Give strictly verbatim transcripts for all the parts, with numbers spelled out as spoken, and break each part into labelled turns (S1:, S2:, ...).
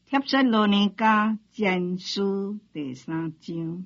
S1: 帖撒罗尼迦前书第三章。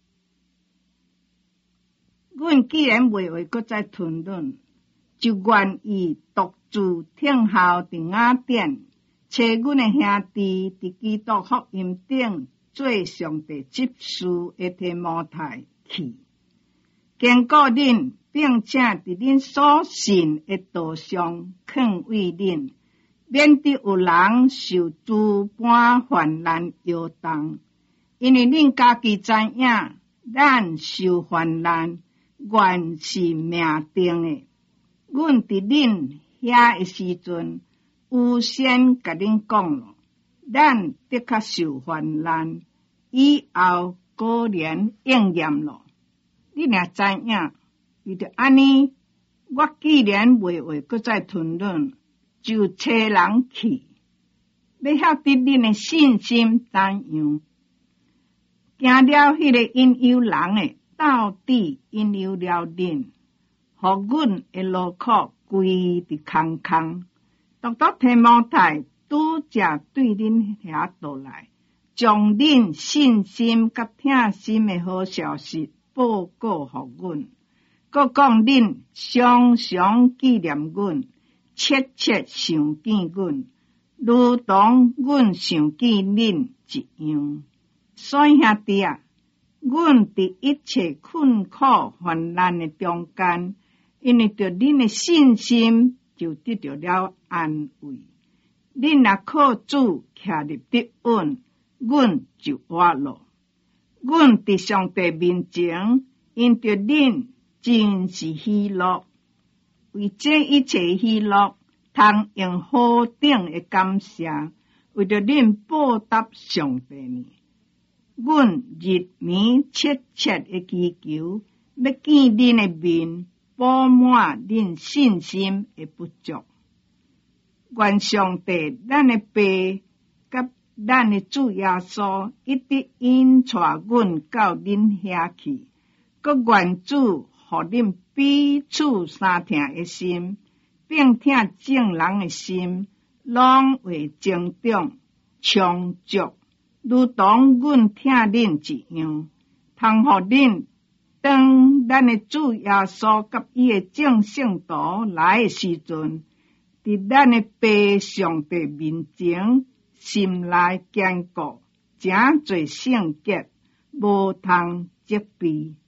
S1: 阮既然袂话搁再吞论，就愿意独自听候伫雅典，找阮的兄弟伫基督福音顶做上帝执事的提摩太去，坚固恁，并且伫恁所信的道上劝慰恁，免得有人受诸般患难摇动，因为恁家己知影，咱受患难原是命定的。阮伫恁遐的时阵，有先甲恁讲咯，咱的确受患难，以后果然应验咯。你若知影，为着安尼，我既然袂话搁再吞论，就找人去，要晓得恁的信心怎样。惊了迄个引诱人的，到底引诱了恁，互阮的劳苦规伫空空。独独提摩太拄则对恁遐倒来，将恁信心甲疼心的好消息报告互阮，搁讲恁常常纪念阮，切切想见阮，如同阮想见恁一样。所以兄弟啊，阮伫一切困苦患难的中间，因为着恁的信心，就得到了安慰。恁若靠主徛入得稳，阮就活咯。阮伫上帝面前，因着恁真是喜乐，为这一切喜乐，通用何等的感谢，为着恁报答上帝呢？阮日暝切切的祈求，要见恁的面，补满恁信心的不足。愿上帝咱的爸甲咱的主耶稣一直引带阮到恁遐去，搁愿主互恁彼此相听的心，并听正人的心，拢会增长充足，如同阮听恁一样，通互恁当咱的主耶稣甲伊的众圣徒来的时阵，伫咱的爸上帝面前，心内坚固，诚侪圣洁，无通责备。